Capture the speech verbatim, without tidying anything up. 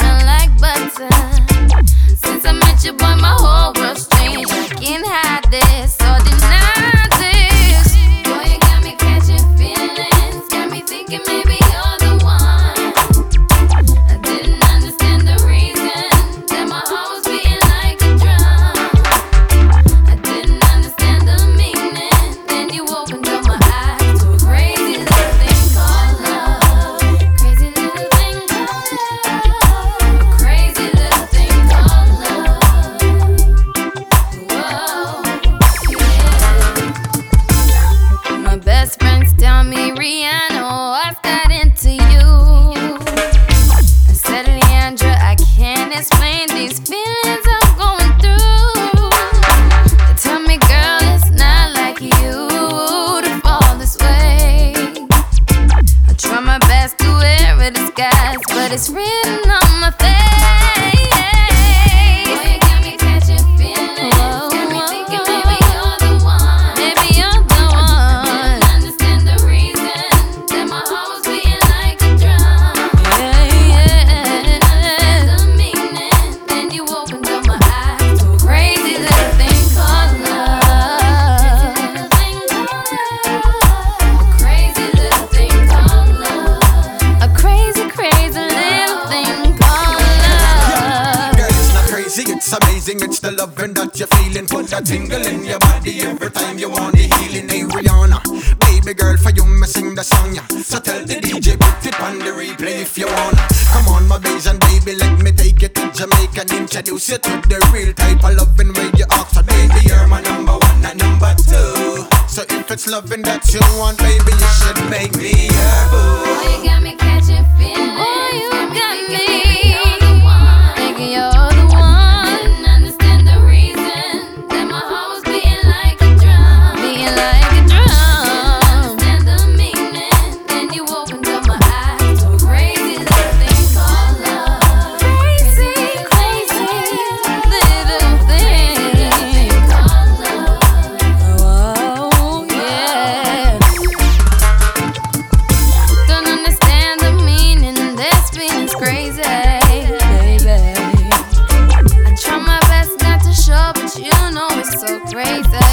smell like butter. Since I met you, boy, my whole world's changed. I can't hide this or deny this. Boy, you got me catching feelings, got me thinking maybe you're the one. I didn't understand the reason that my heart was beating like a drum. I didn't understand the meaning. Then you opened up my eyes to a crazy little thing called love. Crazy little thing called love. A crazy little thing called love. Whoa, yeah. My best friends tell me, Rihanna, I've got into you. I said, Leandra, I can't explain these feelings I'm going through. They tell me, girl, it's not like you to fall this way. I try my best to wear a disguise, but it's written on my face. Boy, you got me catching feelings, got me thinking maybe you're the one. Maybe you're the one. Didn't understand the reason that my heart was beating like a drum. Yeah, yeah. Didn't understand the meaning. Then you opened up my eyes to a crazy little thing called love. Crazy little thing called love. A crazy, crazy little thing called love. Girl, it's not crazy, it's amazing. It's the loving that you're feeling. Put that tingle in your body every time you want the healing. Hey Rihanna, baby girl, for you me sing the song, yeah. So tell the D J put it on the replay if you wanna. Come on my Bajan baby, let me take you to Jamaica and introduce you to the real type of loving where you ask for. Baby, you're my number one and number two. So if it's loving that you want, baby, you should make me your boo. Boy, you got me catching feelings. Boy, you got me thinking you're the one. Didn't understand the reason that my heart was beating like a drum. Beating like a drum. Didn't understand the meaning. Then you opened up my eyes to a crazy little thing called love. Crazy, crazy little thing called love. Oh, yeah. Don't understand the meaning. This feeling's crazy, baby. I try my best not to show, but you know it's so crazy.